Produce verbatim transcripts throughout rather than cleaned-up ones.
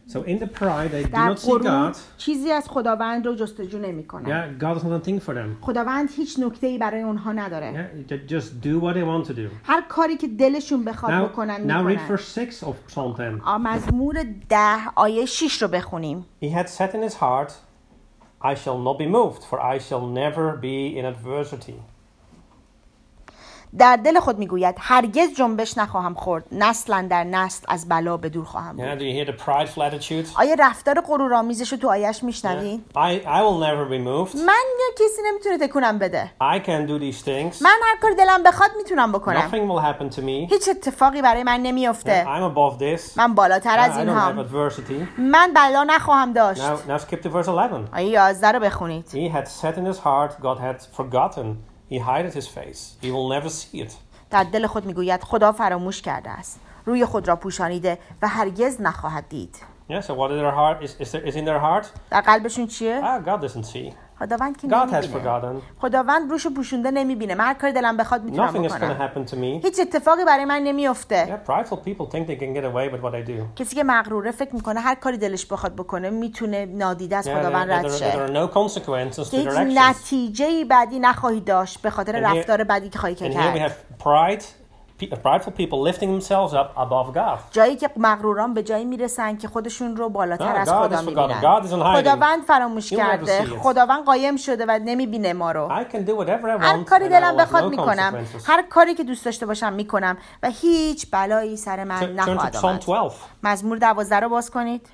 So in the pride, they do در not see غرور God. چیزی از خداوند رو جستجو نمی‌کنن. Yeah, God is not a thing for them. خداوند هیچ نکته‌ای برای اونها نداره. Yeah, they just do what they want to do. هر کاری که دلشون بخواد Now, بکنن now read میکنن. verse six of Psalm ten. آ مزمور ده آیه شش رو بخونیم. He had said in his heart, I shall not be moved, for I shall never be in adversity. در دل خود میگوید هرگز جنبش نخواهم خورد، نسلا در نسل از بلا به دور خواهم بود. Yeah, do you hear the prideful attitude? آیا رفتار غرورآمیزش رو تو آیه‌اش میشنوین؟ I, I will never be moved. من یا کسی نمیتونه تکونم بده. I can do these things. من هر کاری دلم بخواد میتونم بکنم. Nothing will happen to me. هیچ اتفاقی برای من نمیفته. Yeah, I'm above this. من بالاتر از I don't اینها. have adversity. من بلا نخواهم داشت. Now, now skip to verse eleven. آیه یازده رو بخونید. He had said in his heart, God had forgotten. He hideth his face. He will never see it. در دل خود میگوید خدا فراموش کرده است، روی خود را پوشانیده و هرگز نخواهد دید. Yeah, so what is their heart? Is, is, there, is in their heart? در قلبشون چیه؟ Ah, God doesn't see. خداوند که God has نمیبینه. forgotten. خداوند روشو پوشونده نمیبینه. من هر کاری دلم بخواد میتونم Nothing is going to بکنم. happen to me. هیچ اتفاقی برای من نمیفته. Yeah, prideful people think they can get away with what they do. کسی که مغروره فکر میکنه هر کاری دلش بخواد بکنه میتونه نادیده از Yeah, خداوند there, رد there, there شه. are no consequences to هیچ their actions. نتیجه‌ای بعدی نخواهی داشت به خاطر And here- رفتار بدی که خواهی And here we کرد. have pride, pe- prideful people lifting themselves up above God. جایی که مغروران به جایی میرسن که خودشون رو بالاتر Ah, از God خدا is forgotten. میبینن. God is in hiding. خداوند فراموش He'll never کرده. see it. خداوند قایم شده و نمیبینه ما رو. I can do whatever I هر want کاری and I دلم will have بخواد no میکنم. consequences. هر کاری که دوست داشته باشم میکنم و هیچ بلایی سر من Turn to نخواهد Psalm آمد. twelve. مزمور دوازده رو باز کنید.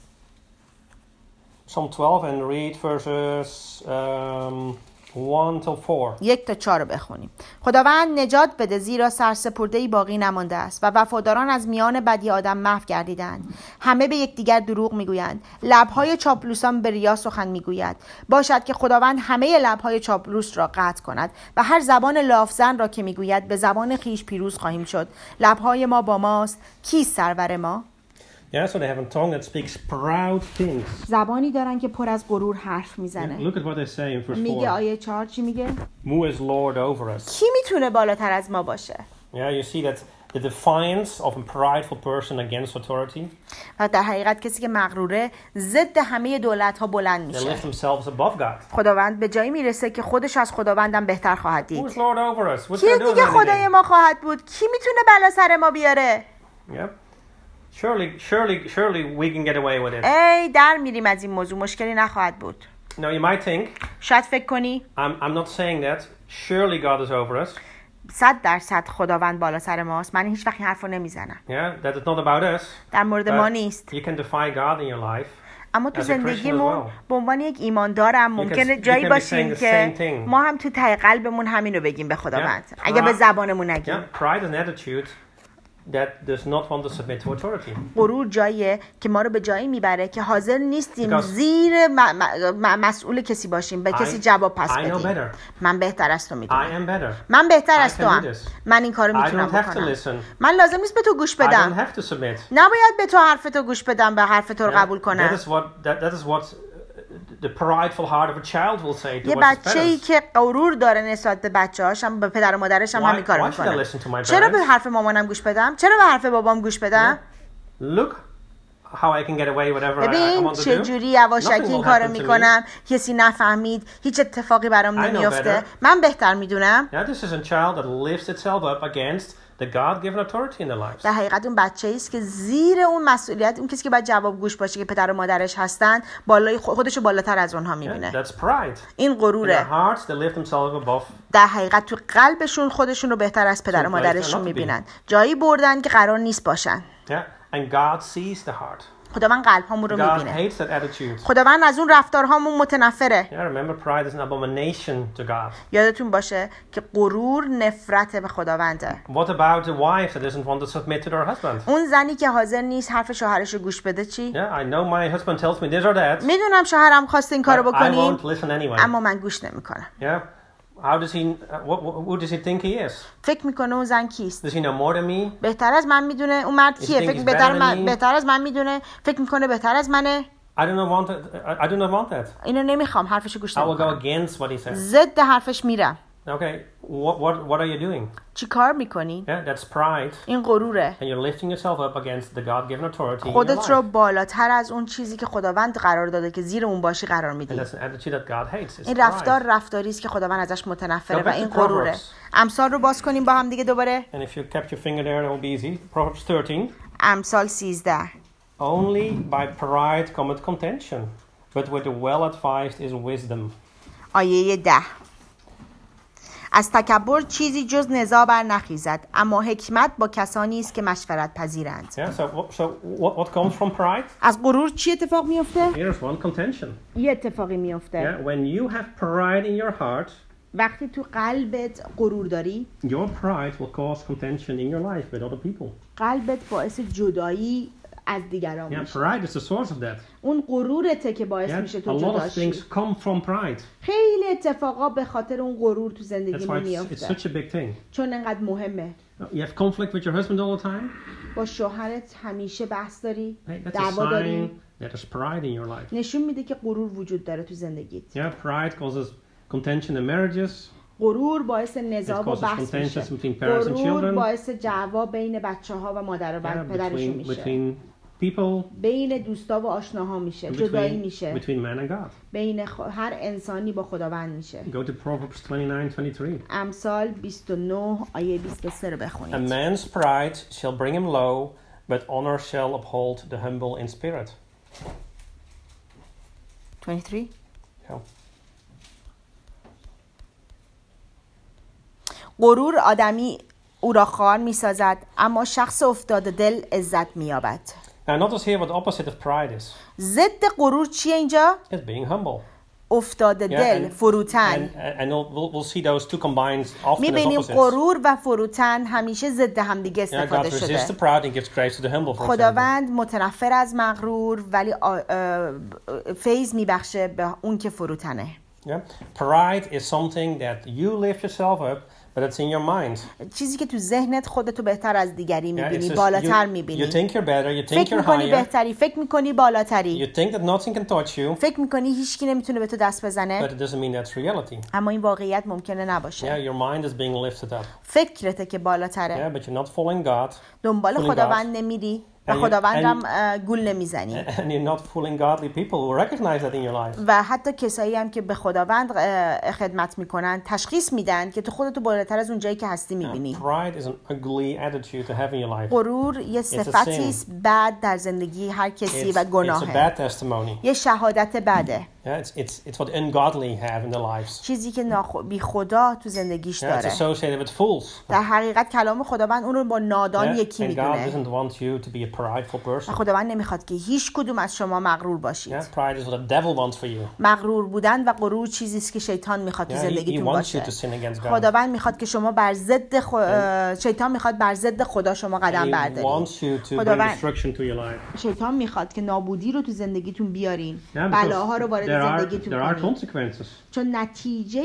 Psalm twelve and read verses um, one till four. یک تا چهار رو بخونیم. خداوند نجات بده، زیرا سرسپرده‌ای باقی نمانده است و وفاداران از میان بدی آدم محو گردیدند. همه به یکدیگر دروغ میگویند، لب‌های چاپلوسان به ریا سخن میگوید. باشد که خداوند همه لب‌های چاپلوس را قطع کند و هر زبان لافزن را که میگوید به زبان خیش پیروز خواهیم شد. لب‌های ما با ماست، کیست سرور ما؟ Yeah, so they have a tongue that speaks proud things. زبانی دارن که پر از غرور حرف Yeah, میزنه. look at what they say in verse میگه four. آیه چهار چی میگه؟ Who is Lord over us? کی میتونه بالاتر از ما باشه؟ Yeah, you see that the defiance of a prideful person against authority. و در حقیقت کسی که مغروره ضد همه دولت ها بلند They میشه. lift themselves above God. خداوند به جایی میرسه که خودش از خداوندم بهتر خواهد Who دید. is Lord over us? What's کی going to do دیگه خدای anything? ما خواهد بود؟ کی میتونه بلا سر ما بیاره؟ Yep. Surely, surely, surely we can get away with it. ای در میریم از این موضوع، مشکلی نخواهد بود. Now you might think, شاید فکر کنی I'm, I'm not saying that. Surely God is over us. صد درصد خداوند بالا سر ماست. من هیچ وقت این حرف رو نمیزنم. Yeah, that is not about us. در مورد ما But نیست. you can defy God in your life. اما تو as a Christian as زندگیمون well. به عنوان یک ایماندارم ممکنه you جایی can be باشیم saying the که same thing. ما هم تو ته قلبمون همین رو بگیم به خداوند. Yeah. اگه به زبانمون Yeah, نگیم. pride is an attitude that does not want to submit to authority. غرور جاییه که ما رو به جایی میبره که حاضر نیستیم Because زیر م- م- مسئول کسی باشیم، به کسی I- جواب پس I know بدیم. better. من بهتر از تو I میدونم. am better. من بهتر I از can تو do هم. this. من این کارو I میتونم don't have to بکنم. listen. من لازم نیست به تو گوش I don't بدم. have to submit. نباید به تو حرف تو گوش بدم، به حرف تو رو Yeah, قبول That کنم. is what that, that is what the prideful heart of a child will say to یه his بچه‌ای parents. که غرور داره نسبت به بچه‌هاش هم به پدر و مادرش هم Why- همین کارو why should I میکنه. listen to my چرا به parents? حرف مامانم گوش بدم؟ چرا به حرف بابام گوش بدم؟ Look how I can get away whatever I, I ببین want to چه do. جوری یواشکی Nothing این will کارو happen to me. میکنم، کسی نفهمید، هیچ اتفاقی برام I know نمیافته. better. من بهتر میدونم. Now this is a child that lifts itself up against the God-given authority in their lives. در حقیقت اون بچه‌ای است که زیر اون مسئولیت، اون کسی که باید جواب گوش باشه که پدر و مادرش هستن، بالای خودشو بالاتر از اونها Yeah, میبینه. that's pride. این In their غروره. hearts, they lift themselves above. در حقیقت تو قلبشون خودشون رو بهتر از پدر و Some place مادرشون they're not to be. میبینن. جایی بردن که قرار نیست باشن. Yeah, and God sees the heart. خداوند قلب‌هامون رو God میبینه. hates that attitude. خداوند از اون رفتارهامون متنفره. Yeah, remember, pride is an abomination to God. یادتون باشه که غرور نفرت به خداونده. What about the wife that doesn't want to submit to their husband? اون زنی که حاضر نیست حرف شوهرش رو گوش بده چی؟ Yeah, I know my husband tells me this or that. میدونم شوهرم خواسته این کارو but I بکنیم، won't listen anyway. اما من گوش نمیکنم. Yeah. How does he? Uh, what, what, who does he think he is? فکر میکنه اون زن کیست؟ Does he know more than me? بهتر از من میدونه. اون مرد You کیه؟ think فکر he's بهتر better than من me? بهتر از من میدونه. فکر میکنه بهتر از منه. I do not want that. I, I do not want that. اینو نمیخوام، حرفشو گوش I will go نمیکنم. against what he says. ضد حرفش میرم. Okay. what what what are you doing? چی کار میکنی؟ Yeah, that's pride. این غروره. And you're lifting yourself up against the God-given authority in your خودت رو life. بالاتر از اون چیزی که خداوند قرار داده که زیر اون باشی قرار And میدی. that's an attitude that God hates. It's این pride. رفتار رفتاری است که خداوند ازش متنفره Go و back to این غروره. Proverbs. امثال رو باز کنیم با هم دیگه دوباره. And if you kept your finger there, it will be easy. Proverbs thirteen. امثال سیزده. Only by pride cometh contention, but with the well-advised is wisdom. آیه ده. از تکبر چیزی جز نزاع بر نخیزد، اما حکمت با کسانی است که مشورت پذیرند. Yeah. So, what- so what, what comes from pride? از غرور چی اتفاق میفته؟ Here's one contention. یه اتفاقی میفته. Yeah. When you have pride in your heart, وقتی تو قلبت غرور داری، your pride will cause contention in your life with other people. قلبت باعث جدایی از دیگران Yeah. میشه. Pride is the source of that. اون غرورته که باعث Yeah. میشه A تو lot جدا of شی. things come from pride. خیلی اتفاقا به خاطر اون غرور تو That's زندگی why it's, it's میفته. such a big thing. چون انقدر مهمه. You have conflict with your husband all the time. با شوهرت همیشه بحث داری، Hey, that's a دعوا داری. sign that there's pride in your life. نشون میده که غرور وجود داره تو زندگیت. Yeah, pride causes contention in marriages. غرور باعث It نزاع و causes بحث میشه. contentions between parents and غرور children. باعث دعوا بین بچه ها و مادر و Yeah, پدرشون between, میشه. between people, بین دوستا و آشناها میشه. جدایی between, میشه. between man and God. بین خ... هر انسانی با خداوند میشه. Go to Proverbs twenty-nine twenty-three. امثال بیست و نه آیه بیست و سه رو A بخونید. man's pride shall bring him low, but honor shall uphold the humble in spirit. بیست و سه Yeah. غرور آدمی او را خوار میسازد، اما شخص افتاده دل عزت مییابد. Now notice here what the opposite of pride is. ضد غرور چیه اینجا؟ It's being humble. افتاده Yeah, دل، and- فروتن. And, and we'll, we'll we'll see those two combined often as میبینیم opposites. غرور و فروتن همیشه ضد همدیگه Yeah, God استفاده resists the شده. proud and gives grace to the humble, for example. خداوند متنفر از مغرور ولی آ- اه، فیض میبخشه به اون که فروتنه. Yeah? Pride is something that you lift yourself up, but it's in your mind. چیزی که تو ذهنت خودتو بهتر از دیگری Yeah, it's میبینی، just بالاتر you, you میبینی. think you're better, you think فکر you're میکنی higher, بهتری، فکر میکنی بالاتری. you think that nothing can touch you, فکر میکنی هیچکی نمیتونه به تو دست but بزنه، it doesn't mean that's reality. اما این واقعیت ممکنه Yeah, نباشه. your mind is being lifted up. فکرته که بالاتره. Yeah, but you're not following God, دنبال Fooling خداوند نمیری و And you- خداوندم and- اه، گول نمیزنی. and you're not fooling godly people who recognize that in your life. و حتی کسایی هم که به خداوند اه، خدمت میکنن تشخیص میدن که تو خودتو بالاتر از اون جایی که هستی میبینی. Pride is an ugly attitude to have in your life. غرور یه a صفتی sin. است بد در زندگی هر کسی It's, و it's a گناهه. bad testimony. یه شهادت بده، Yeah, it's, it's, it's what the ungodly have in their lives. چیزی که ناخ... بی خدا تو زندگیش Yeah, it's داره. associated with fools. در حقیقت کلام خداوند اون رو با نادان Yeah, یکی and God میدونه. doesn't want you to be a prideful و person. خداوند نمیخواد که هیچ کدوم از شما مغرور باشید. Yeah, pride is what the devil wants for you. مغرور بودن و غرور چیزی است که شیطان میخواد تو Yeah, he, he زندگیتون wants you باشه. to sin against God. خداوند میخواد که شما بر ضد خ... اه، شیطان میخواد بر ضد خدا شما قدم He بردارید. wants you to bring خداوند destruction to your life. شیطان میخواد که نابودی رو تو زندگیتون بیارین، Yeah, بلاها رو because وارد there are, زندگیتون there are کنین. consequences. چون نتیجه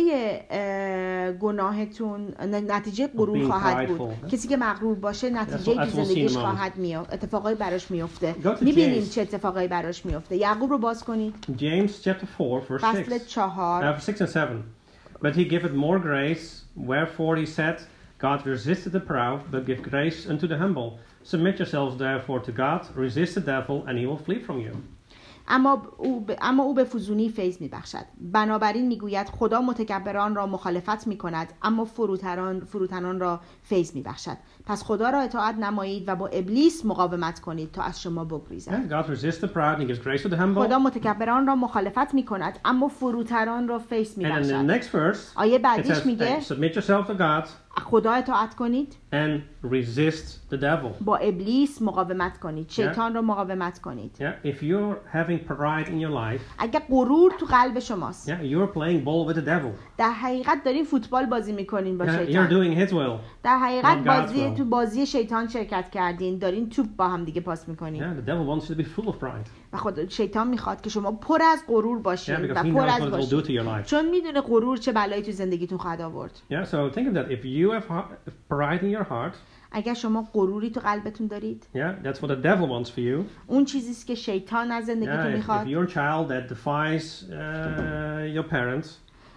اه، گناهتون ن- نتیجه غرور being خواهد بود. prideful. کسی که مغرور باشه نتیجه That's what- تو that's what we'll see in زندگیش a moment. خواهد میاد، اتفاقای براش میفته. Go to میبینیم James. چه اتفاقایی براش میفته. یعقوب رو باز کنید، James chapter four, verse فصل six. چهار. Uh, six and seven. But he giveth more grace, wherefore he said, God resisteth the proud, but give grace unto the humble. Submit yourselves therefore to God, resist the devil, and he will flee from you. اما او ب... اما او به فزونی فیض میبخشد. بنابراین میگوید خدا متکبران را مخالفت میکند، اما فروتنان فروتنان را فیض میبخشد. پس خدا را اطاعت نمایید و با ابلیس مقاومت کنید تا از شما بگریزد. Yeah, God resists the proud, and he gives grace to the humble. خدا متکبران را مخالفت میکند، اما فروتنان را فیض And in the میبخشد. next verse, آیه it بعدیش says, میگه "And submit yourself to God خدا اطاعت کنید، and resist the devil." با ابلیس مقاومت کنید، شیطان را مقاومت کنید. Yeah, if you're having pride in your life, اگر غرور تو قلب شماست، yeah, you're playing ball with the devil. در حقیقت دارین فوتبال بازی میکنین با Yeah, you're شیطان. doing his will. در حقیقت Not God's بازی will. تو بازی شیطان شرکت کردین، دارین توپ با هم دیگه پاس میکنین. Yeah, the devil wants you to be full of pride. و خود شیطان میخواد که شما پر از غرور Yeah, باشین because و he پر knows از what it will do باشین، to your life. چون میدونه غرور چه بلایی تو زندگیتون خواهد آورد. Yeah, so think of that. If you have ha- pride in your heart, اگر شما غروری تو قلبتون دارید، yeah, that's what the devil wants for you. اون چیزی است که شیطان از Yeah, زندگیتون if, if میخواد. you're a child that defies uh, your parents,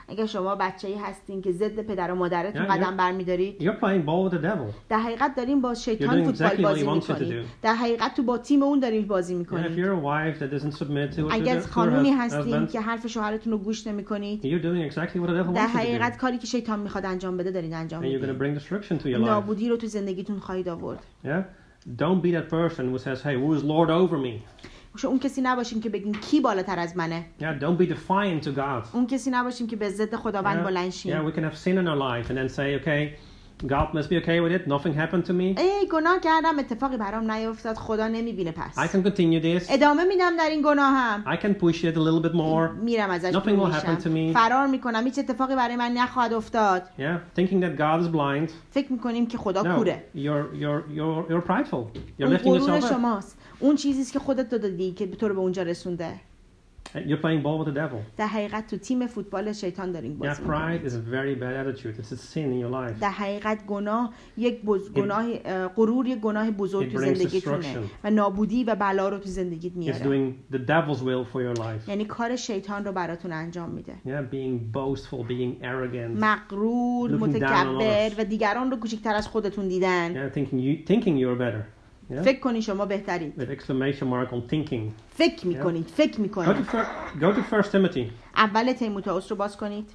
اگه شما بچه‌ای هستین که ضد پدر و مادرتون Yeah, قدم you're- برمی‌دارید، You're playing ball with the devil. در حقیقت دارین با You're شیطان doing فوتبال exactly what بازی he wants you to می‌کنید. do. در حقیقت تو با تیم اون دارین بازی Yeah, if می‌کنید. you're a wife that doesn't submit to, to, اگر their, to her خانومی hus- هستین husband, که حرف شوهرتون رو گوش نمی‌کنید، you're doing exactly what the devil در wants you to do. حقیقت کاری که شیطان میخواد انجام بده دارین انجام And you're going to میدید. bring destruction to your life. نابودی رو تو زندگیتون خواهید آورد. Yeah? Don't be that person who says, hey, who is Lord over me? شما اون کسی نباشین که بگین کی بالاتر از منه. Yeah, don't be defiant to God. اون کسی نباشین که به ضد خداوند بلند Yeah, شین. we can have sin in our life and then say, okay, God must be okay with it. Nothing happened to me. ای گناه کردم اتفاقی برام نیفتاد خدا نمیبینه پس. I can continue this. ادامه میدم در این گناه هم. I can push it a little bit more. میرم ازش Nothing دور will happen to میشم. me. فرار میکنم. هیچ اتفاقی برای من نخواهد افتاد. Yeah, thinking that God is blind. فکر میکنیم که خدا No, کوره. you're you're you're you're prideful. You're اون lifting غرور yourself up. شماست. اون چیزیست که خودت تو دادی که تو رو به اونجا رسونده. You're playing ball with the devil. در حقیقت تو تیم فوتبال شیطان دارین Yeah, بازی pride is میکنید. a very bad attitude. It's a sin in your life. در حقیقت گناه یک بز... گناه اه، غرور یک گناه بزرگ it تو brings زندگیتونه destruction. و نابودی و بلا رو تو زندگیت It's میاره. doing the devil's will for your life. یعنی کار شیطان رو براتون انجام میده. Yeah, being boastful, being arrogant. مغرور، Looking down on متکبر others. و دیگران رو کوچکتر از خودتون دیدن. Yeah, thinking you thinking you're better. Yeah, فکر کنی شما بهترید. with exclamation mark on thinking. فکر میکنید. فکر Go to میکنید. fir- go to First Timothy. اول تیموتائوس رو باز کنید.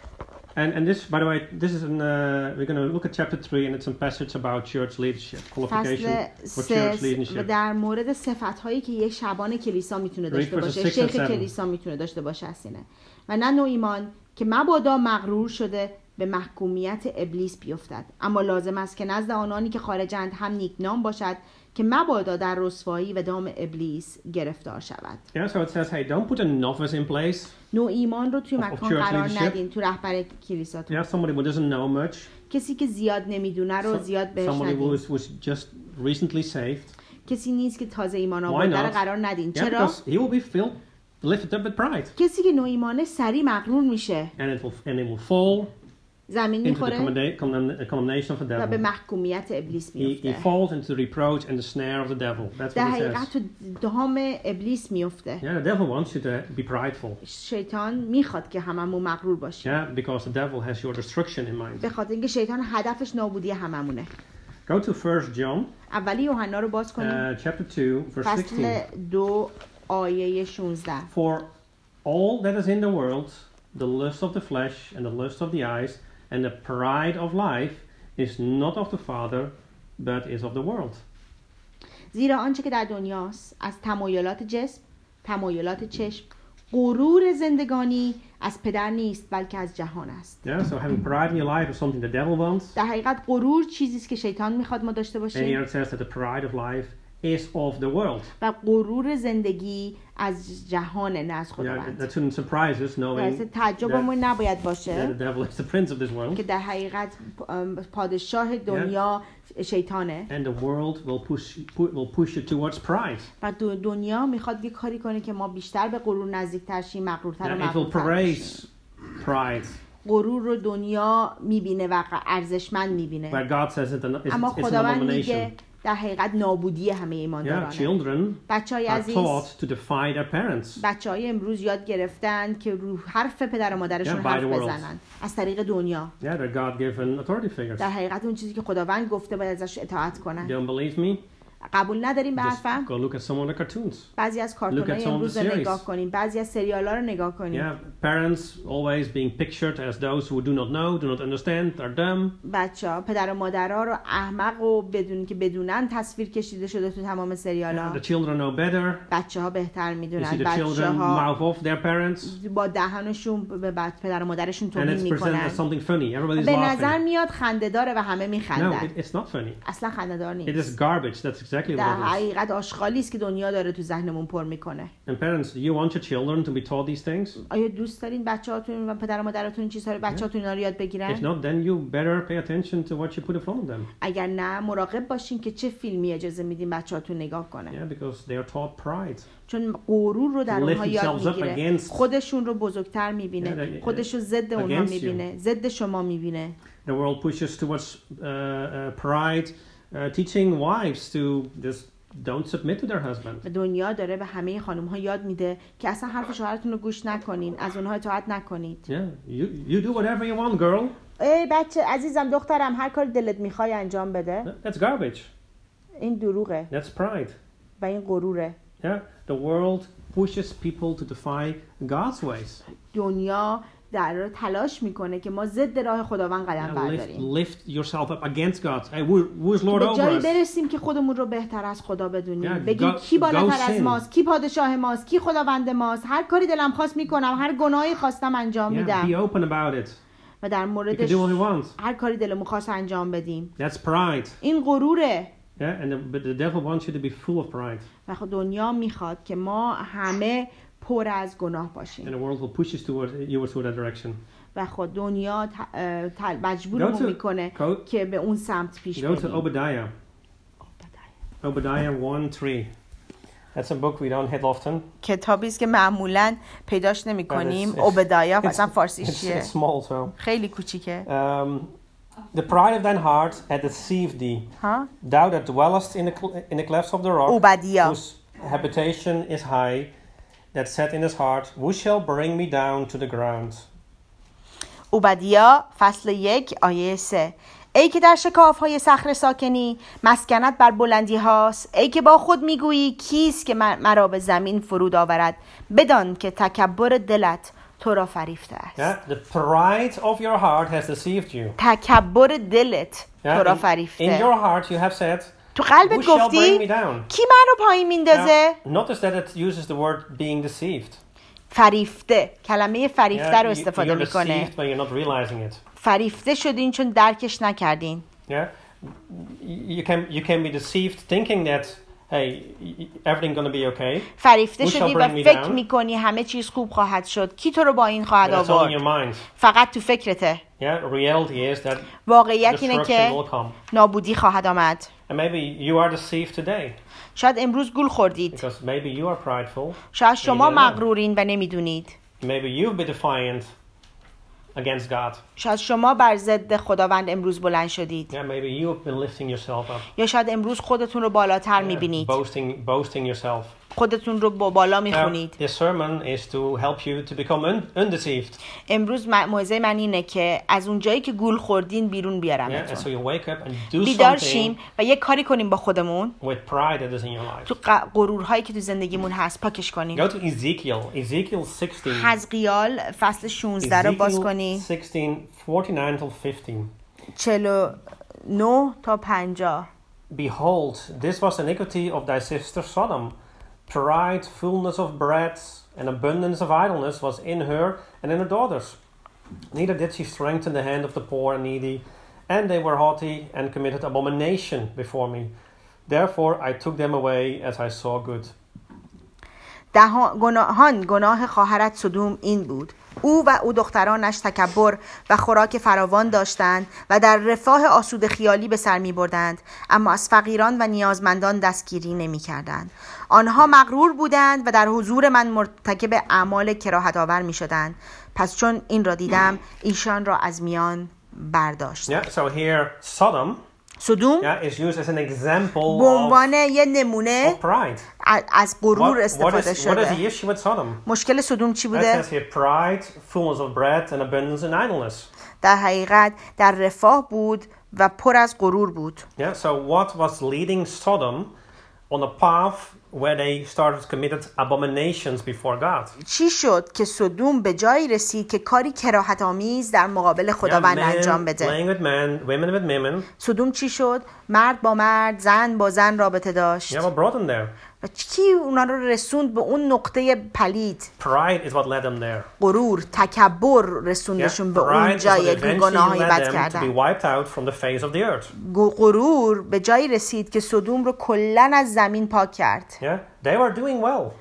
And and this, by the way, this is in, uh, we're going to look at chapter three, and it's a passage about church leadership, qualification فصل for church سه و leadership. در مورد صفت‌هایی که یک شبان کلیسا میتونه داشته verses باشه، six and شیخ seven. کلیسا میتونه داشته باشه هستینه. و نه نوع ایمان که مبادا مغرور شده به محکومیت ابلیس بیفتد، اما لازم است که نزد آنانی که خارجند هم نیکنام باشد که مبادا در رسوایی و دام ابلیس گرفتار شود. Yeah, so it says, hey, don't put a novice in place. نوع ایمان رو توی Of- of مکان church قرار leadership. ندین، تو رهبر کلیساتون. Yeah, somebody who doesn't know much. کسی که زیاد نمیدونه رو So- زیاد بهش somebody who ندین. was, was just recently saved. کسی نیست که تازه ایمان Why آورده رو not? قرار ندین. Yeah, چرا؟ because he will be filled, lifted up with pride, کسی که نوع ایمانه سریع مغرور میشه، and it will and it will fall زمین into the میخوره condemna- condemn- condemnation of the و به devil. محکومیت ابلیس He, he میفته. falls into the reproach and the snare of the devil. That's در what it حقیقت says. تو دام ابلیس میفته. Yeah, the devil wants you to be prideful. شیطان میخواد که هممون مغرور باشیم. Yeah, because the devil has your destruction in mind. به خاطر اینکه شیطان هدفش نابودی هممونه. Go to First John, اولی یوحنا رو باز کنیم. uh, chapter two, verse فصل sixteen. دو آیه شانزده. For all that is in the world, the lust of the flesh and the lust of the eyes and the pride of life is not of the Father, but is of the world. زیرا آنچه که در دنیاست از تمایلات جسم، تمایلات چشم، غرور زندگانی از پدر نیست بلکه از جهان است. Yeah, so having pride in your life is something the devil wants. در حقیقت غرور چیزی است که شیطان میخواد ما داشته And باشیم here it says that the pride of life is of the world. و غرور زندگی از جهان نه از Yeah, خداوند. that shouldn't surprise us, واسه knowing تعجبمون نباید that باشه the devil is the prince of this world. که در حقیقت ام، پادشاه دنیا شیطانه And the world will push pu- will push you towards pride. و دو- دنیا میخواد یه کاری کنه که ما بیشتر به غرور نزدیکتر شیم، مغرورتر و And it will مغرورتر بشیم. praise pride, غرور رو دنیا میبینه و ارزشمند میبینه، where God says it, it's, اما it's an خداوند میگه abomination. در حقیقت نابودی همه Yeah, ایماندارانه. children بچهای are عزیز، taught to defy their parents. بچه های امروز یاد گرفتن که رو حرف پدر و مادرشون Yeah, by حرف the world. بزنن از طریق دنیا. Yeah, they're God-given authority figures. در حقیقت اون چیزی که خداوند گفته باید ازش اطاعت کنن. Don't believe me? قبول نداریم به Just حرفم؟ go look at some of the cartoons. بعضی از Look at کارتون‌های some of امروز the رو series. نگاه کنیم، بعضی از سریال‌ها رو نگاه کنیم. Yeah, parents always being pictured as those who do not know, do not understand, are dumb. بچه‌ها، پدر و مادرها رو احمق و بدون که بدونن تصویر کشیده شده تو تمام Yeah, سریال‌ها. the children know better. بچه‌ها بهتر You میدونن. see the children بچه‌ها mouth off their parents, با دهنشون به بعد پدر و مادرشون and توهین it's presented میکنن. as something funny. Everybody's به نظر laughing. میاد خنده‌داره و همه No, میخندن. it, it's not funny. اصلا خنده‌دار It نیست. is garbage. That's exactly در what it is. حقیقت آشغالی است که دنیا داره تو ذهنمون پر میکنه. And parents, do you want your children to be taught these things? آیا دوست دارین بچه‌هاتون و پدر و مادرتون این چیزها رو بچه‌هاتون اینا رو یاد If بگیرن؟ not, then you better pay attention to what you put in front of them. اگر نه مراقب باشین که چه فیلمی اجازه میدین بچه‌هاتون نگاه کنه. Yeah, because they are taught pride. چون غرور رو در Lift اونها یاد themselves up میگیره، against- خودشون رو بزرگتر میبینه، Yeah, they- خودش رو ضد اونها against you. میبینه، ضد شما میبینه. The world pushes towards uh, uh, pride, uh, teaching wives to just don't submit to their husband. و دنیا داره به همه خانم ها یاد میده که اصلا حرف شوهرتون رو گوش نکنین، از اونها اطاعت نکنید. Yeah, you you do whatever you want, girl. ای بچه عزیزم دخترم هر کاری دلت میخوای انجام بده. That's garbage. این دروغه That's pride. و این غروره. Yeah, the world pushes people to defy God's ways. دنیا در تلاش میکنه که ما ضد راه خداوند قدم Yeah, lift, برداریم. lift yourself up against God. Hey, who, who is Lord به over جایی us? برسیم که خودمون رو بهتر از خدا بدونیم. Yeah, بگیم go- کی بالاتر go از sin. ماست، کی پادشاه ماست، کی خداوند ماست. هر کاری دلم خواست میکنم، هر گناهی خواستم انجام Yeah, be میدم. open about it. و در You can موردش do what you want. هر کاری دلمون خواست انجام بدیم. That's pride. این غروره. Yeah, and the, but the devil wants you to be full of pride. و خب دنیا میخواد که ما همه پر از گناه And باشیم. the world will push you toward you toward that direction. و خب دنیا ت- اه، ت- Go مجبورمون to- میکنه go- که به اون سمت پیش Go to بریم. Obadiah. Obadiah one three. That's a book we don't hit often. کتابی است که معمولاً پیداش نمی‌کنیم. it's- اوبدایا It's, مثلا فارسیش it's, چیه؟ it's small, so. خیلی کوچیکه. Um, the pride of thine heart hath deceived thee. ها؟ Thou that dwellest in the, cl- in the clefts of the rock, اوبدیا. whose habitation is high, that said in his heart, Who shall bring me down to the ground? اوبدیا فصل یک آیه سه. ای که در شکاف‌های صخره ساکنی، مسکنت بر بلندی هاست. ای که با خود میگویی کیست که من- مرا به زمین فرود آورد. بدان که تکبر دلت تو را فریفته است. Yeah, the pride of your heart has deceived you. تکبر دلت Yeah, تو را in, in فریفته. your heart you have said, تو Who قلبت shall bring me گفتی down? کی منو پایین میندازه؟ Now, notice that it uses the word being deceived. فریفته. کلمه فریفته رو you- استفاده you're میکنه. deceived when you're not realizing it. فریفته شدین چون درکش نکردین. Yeah, you can you can be deceived thinking that hey y- everything gonna be okay. فریفته Who shall شدی و bring me فکر down? میکنی همه چیز خوب خواهد شد. کی تو رو با این خواهد But it's all in your آورد؟ mind. فقط تو فکرته. Yeah, reality is that واقعیت اینه destruction که will come. نابودی خواهد آمد. And maybe you are deceived today شاید امروز گول خوردید. because maybe you are prideful. شاید شما you don't know. مغرورین و nemiدونید. Maybe you've been defiant against God. شاید شما بر ضد خداوند امروز بلند شدید. Yeah, maybe you have been lifting yourself up. یا شاید امروز خودتون رو بالاتر Yeah, میبینید. boasting boasting yourself. خودتون رو با بالا Now, میخونید. this sermon is to help you to become un- undeceived. امروز م- موعظه من اینه که از اون جایی که گول خوردین بیرون Yeah, and so بیارمتون. you wake up and do بیدار something شیم و یه کاری کنیم با خودمون. with pride that is in your life. تو ق- غرورهایی که تو زندگیمون هست پاکش کنیم. Go to Ezekiel, Ezekiel sixteen. حزقیال فصل شانزده رو باز Ezekiel کنی. sixteen, forty-nine till fifteen. چهل و نه تا پنجاه. Behold, this was iniquity of thy sister Sodom. Pride, fullness of bread, and abundance of idleness was in her and in her daughters. Neither did she strengthen the hand of the poor and needy, and they were haughty and committed abomination before me. Therefore I took them away as I saw good. دهان گناهان گناه خواهرت سدوم این بود. او و او دخترانش تکبر و خوراک فراوان داشتند و در رفاه آسوده خیالی به سر می بردند، اما از فقیران و نیازمندان دستگیری نمی کردند. آنها مغرور بودند و در حضور من مرتکب اعمال کراهت آور می شدند. پس چون این را دیدم ایشان را از میان برداشت. Yeah, so here Sodom سدوم yeah, is used as an example به of, عنوان یه نمونه of pride. ا- از غرور What, what, استفاده is, what is شده. the issue with Sodom? مشکل سدوم چی It بوده؟ says here pride, fullness of bread, and abundance in idleness. در حقیقت در رفاه بود و پر از غرور بود. Yeah, so what was leading Sodom on a path where they started committed abominations before God? چی شد که سدوم به جایی رسید که کاری کراهت آمیز در مقابل خداوند انجام men بده؟ playing with men, women with women. سدوم چی شد؟ مرد با مرد، زن با زن رابطه داشت. Yeah, what brought them there? و کی اونا رو رسوند به اون نقطه پلید؟ Pride is what led them there. غرور، تکبر Yeah, رسوندشون به اون pride is what جایی که eventually گناههای led بد them to be کردن. wiped out from the face of the earth. گ- غرور به جایی رسید که سدوم رو کلاً از زمین پاک کرد. Yeah, they were doing well.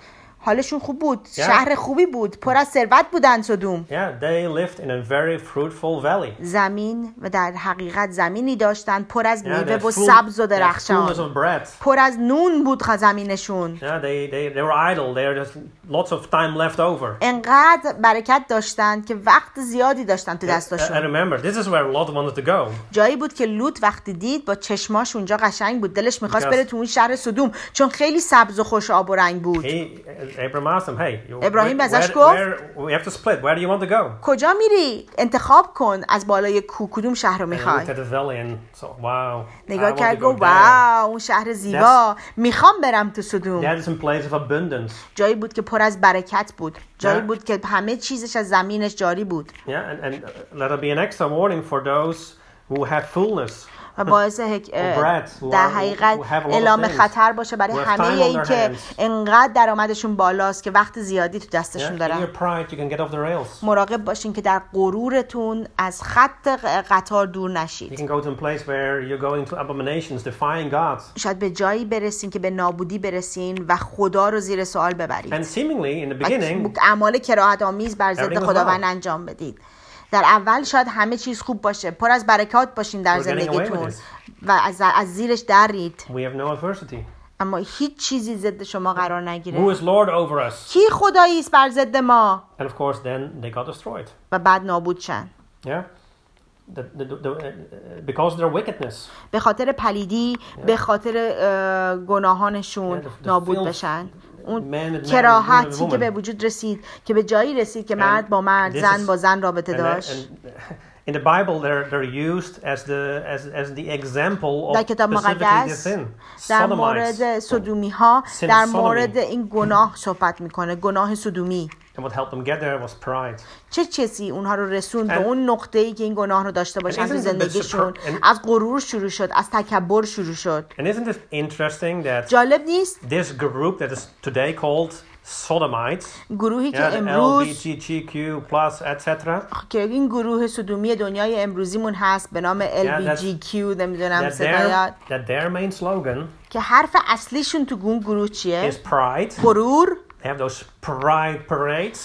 حالشون خوب بود. شهر خوبی بود. پر از ثروت بودن سدوم. Yeah, they lived in a very fruitful valley. زمین و در حقیقت زمینی داشتن پر از Yeah, میوه they و had full- سبز و they had fullness درخشان. of bread. پر از نون بود خ- زمینشون. Yeah, they, they, they were idle. They had just lots of time left over. انقدر برکت داشتن که وقت زیادی داشتن تو And دستاشون. remember, this is where Lot wanted to go. جایی بود که لوط وقتی دید با چشماش اونجا قشنگ بود. دلش میخواست Because- بره تو اون شهر سدوم چون خیلی سبز و خوش آب و رنگ بود. He, Abraham asked him, hey, you, ابراهیم where, ازش where, گفت- where- we have to split. Where do you want to go? کجا میری؟ انتخاب کن از بالای کو کدوم شهر رو And he looked میخوای. at the valley and thought, wow, I نگاه want کرد to go گفت there. واو اون شهر زیبا، میخوام برم تو سدوم. That is a place of abundance. جایی بود که پر از برکت بود. جایی Yeah. بود که همه چیزش از زمینش جاری بود. Yeah, and, and uh, let it be an extra warning for those who have fullness. و باعث حک... bread, who در are- حقیقت who have a lot of اعلام things, خطر باشه برای who have همه time on این their که hands. انقدر درآمدشون بالاست که وقت زیادی تو Yeah, دستشون in دارن. your pride, you can get off the rails. مراقب باشین که در غرورتون از خط قطار دور You نشید. can go to a place where you're going to abominations, defying God. شاید به جایی برسین که به نابودی برسین و خدا رو زیر سوال ببرید. And seemingly, in the و beginning, اعمال کراهت آمیز بر ضد everything was خداوند well. انجام بدید. در اول شاید همه چیز خوب باشه، پر از برکات باشین در We're getting away زندگیتون with this. و از, از زیرش درید، we have no adversity. اما هیچ چیزی ضد شما قرار Who نگیره. is Lord over us? کی خدایی است بر ضد ما؟ And of course, then they got destroyed. و بعد نابود شن. Yeah? The, the, the, the, uh, because of their wickedness. به خاطر پلیدی، به خاطر اه، گناهانشون Yeah, the- the نابود filth. بشن. اون Man and man, کراهتی woman and که به woman. وجود رسید، که به جایی رسید که مرد با مرد، this زن is- با زن رابطه And, that- داشت. and in the Bible, they're, they're used as the, as, as the example در of کتاب specifically this مقدس sin. در Sodomites. مورد سدومی ها Sin در sodomy. مورد این گناه صحبت میکنه، گناه سدومی. And what helped them get there was pride. چه چیزی اونها رو رسوند به And- اون نقطه‌ای که این گناه رو داشته باشن isn't تو it a bit زندگیشون؟ surpri- and- از غرور شروع شد، از تکبر شروع شد. And isn't it interesting that جالب نیست؟ this group that is today called Sodomites, گروهی yeah, که the L امروز G B T Q plus, et cetera, که این گروه سدومی دنیای امروزیمون هست به نام ال بی جی کیو نمیدونم that صدایات، their, that their main slogan که حرف اصلیشون تو اون گروه چیه؟ is pride. غرور. They have those pride parades.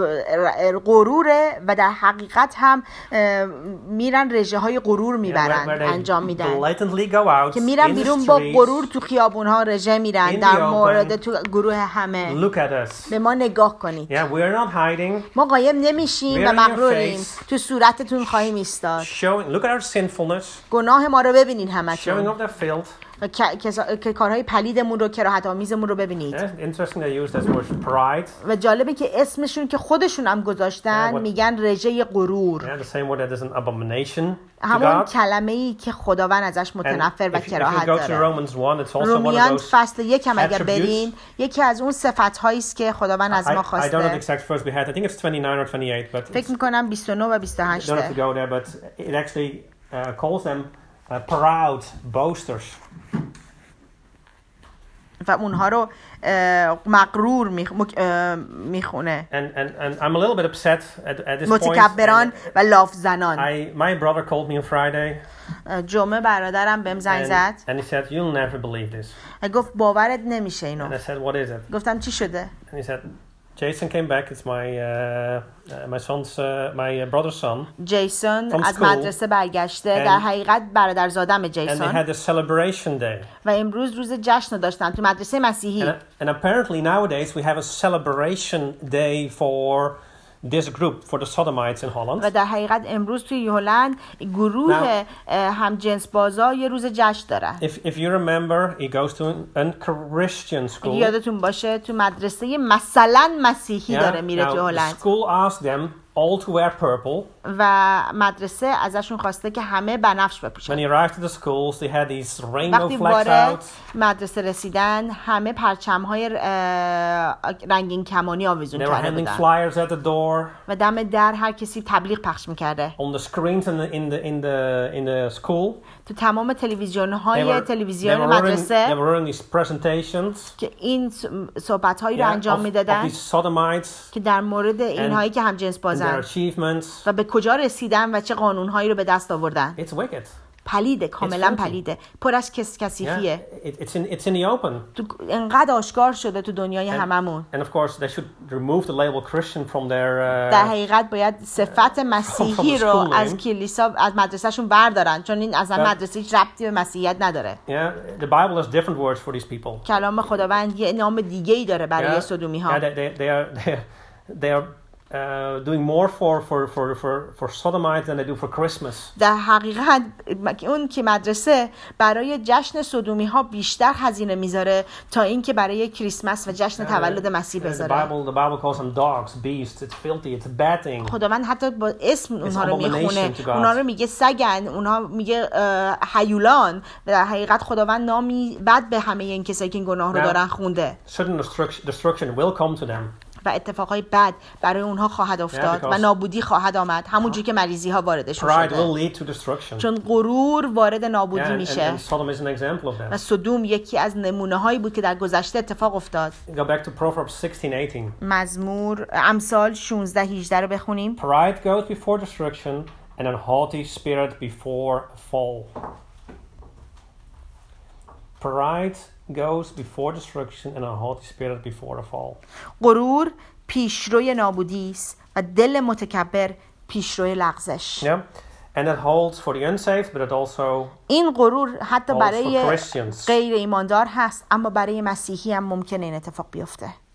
غروره و در حقیقت هم اه، میرن رژه های غرور Yeah, میبرن، where, where they انجام میدن blatantly go out که میرن in the بیرون با streets, غرور تو خیابون ها رژه میرن. in the در open. مورد تو گروه همه look at us. به ما نگاه کنید. Yeah, we're not hiding, ما قایم نمیشیم و We're in your مغروریم. face. تو صورتتون خواهیم ایستاد. showing, look at our sinfulness, گناه ما رو ببینید showing همتون off their filth. و که- که که کارهای پلیدمون رو، کراهت آمیزمون رو ببینید. Yeah, interesting they use that word pride. و جالبه که اسمشون که خودشون هم گذاشتن Yeah, what- میگن رژه غرور. Yeah, the same word that is an abomination to همون God. کلمه ای که خداوند ازش And متنفر و if, if you کراهت go to داره. Romans one, it's also one of رومیان those. فصل یک هم اگر attributes. برین، یکی از اون صفت هایی است که خداوند از I, ما I don't know the خواسته. exact verse we had. I think it's twenty-nine or twenty-eight, but فکر it's, میکنم بیست و نه و بیست و هشت. don't have to go there. But it actually uh, calls them uh, proud boasters. و اونها رو اه، مغرور میخ- مک- اه، میخونه، And, and, and I'm a little bit upset at, at this point. متکبران And و لاف زنان. I, my brother called me on Friday اه، جمعه برادرم بهم زنگ زد and, and he said, "You'll never believe this." و گفت باورت نمیشه اینو. And I said, "What is it?" گفتم چی شده؟ And he said, "Jason came back. It's my uh, uh, my son's uh, my uh, brother's son, جیسون From از school. مدرسه برگشته. And- در حقیقت برادرزادم and they جیسون had a celebration day. و امروز روز جشن داشتن تو مدرسه مسیحی. And, and apparently nowadays we have a celebration day for this group, for the Sodomites in و Holland. در حقیقت امروز توی هلند گروه هم جنس بازا یه روز جشن دارن. If if you remember, he goes to an un-Christian اگه school. یادتون باشه تو مدرسه مثلا مسیحی Yeah? داره میره Now, تو the هلند school asked them all to wear purple. و مدرسه ازشون خواسته که همه بنفش When بپوشن. he arrived at the schools, they had these rainbow وقتی flags وارد out. مدرسه رسیدن همه پرچم‌های رنگین کمانی آویزون They were کرده handing بودن flyers at the door. و دم در هر کسی تبلیغ پخش میکرده. On the screens in the in the in the in the school. تو تمام تلویزیون‌های They were, they تلویزیون were running, they مدرسه were running these presentations. که این صحبت‌هایی رو Yeah, انجام of, of میدادن these sodomites که در مورد اینهایی که هم جنس and their بازن achievements. و به کجا رسیدن و چه قانون‌هایی رو به دست آوردن. It's wicked. پلیده، کاملا filthy. پلیده، پر از کس کثیفیه. Yeah, it, it's in it's in the open. تو انقدر آشکار شده تو دنیای هممون. And of course they should remove the label Christian from their uh, در حقیقت باید صفت مسیحی رو from the school از name. کلیسا از مدرسهشون بردارن، چون این اصلا But- مدرسه هیچ ربطی به مسیحیت نداره. yeah, the Bible has different words for these people. کلام خداوند یه نام دیگه‌ای داره برای Yeah, سدومی yeah, ها. they, they, they are they, they are uh, doing more for for for for for Sodomites than they do for Christmas. در حقیقت اون که مدرسه برای جشن سدومی ها بیشتر هزینه میذاره تا اینکه برای کریسمس و جشن تولد مسیح Uh, the بذاره. Bible the Bible calls them dogs, beasts. It's filthy. It's a bad thing. خداوند حتی با اسم اونها رو میخونه، abomination to God. اونها رو میگه سگن، اونها میگه اه، هیولان. و در حقیقت خداوند نامی بد به همه این کسایی که این گناه رو Now- دارن خونده Certain destruction, destruction will come to them. و اتفاقای بد برای اونها خواهد افتاد because- و نابودی خواهد آمد، همونجوری که مریضی ها واردشون Pride شده، will lead to destruction. چون غرور وارد نابودی Yeah, and, and, میشه. and Sodom is an example of و that. سدوم یکی از نمونه هایی بود که در گذشته اتفاق افتاد. Go back to Proverbs sixteen eighteen. مزمور امثال شانزده هجده رو بخونیم. Pride goes before destruction, and a haughty spirit before a fall. Pride goes before destruction, and a haughty spirit before a fall. غرور پیشروی نابودی است و دل متکبر پیشروی لغزش. Yeah, and that holds for the unsaved, but it also این غرور حتی holds for برای Christians. غیر ایماندار هست، اما برای مسیحی هم ممکنه این اتفاق بیفته.